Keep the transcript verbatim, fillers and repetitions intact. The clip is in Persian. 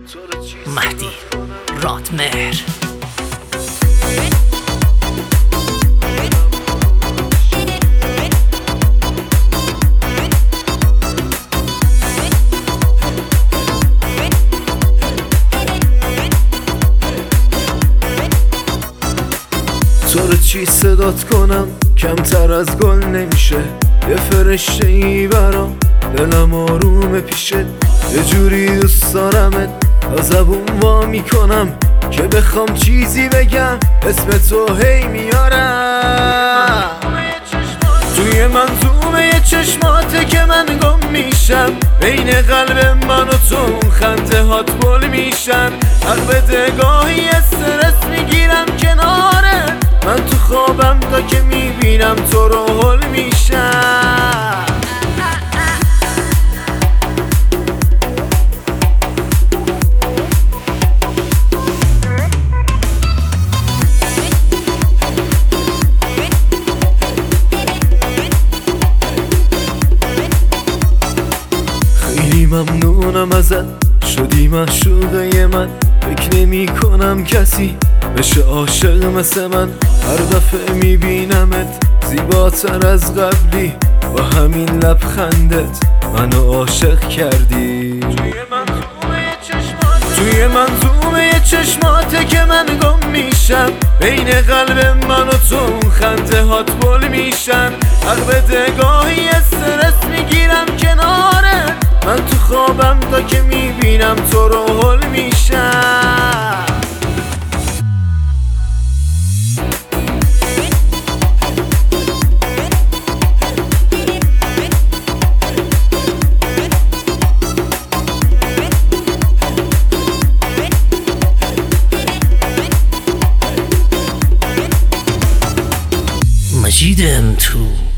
مهدی رادمهر. تو رو چی صدات کنم کمتر از گل نمیشه، یه فرشته ای برام دلم آرومه پیشت، یه جوری دوست دارمت تا زبون وا میکنم که بخوام چیزی بگم اسم تو هی میارم. توی منظومه چشماته که من گم میشم، بین قلب من و تو اون خنده هات بل میشن، هر بدگاهی استرس میگیرم کناره من، تو خوابم تا که میبینم تو رو هل میشم. خیلی ممنونم ازت شدی معشوقه من، فکر نمی کنم کسی بشه عاشق مثل من، هر دفعه میبینمت زیباتر از قبلی، با همین لبخندت منو عاشق کردی. توی منظومه چشماته که من گم میشم، بین قلب من و تو اون خنده هات بل میشن، هر بدگاهی استرس میگیرم کناره من، تو خوابم تا که میبینم تو رو هل میشم. مجید ام تو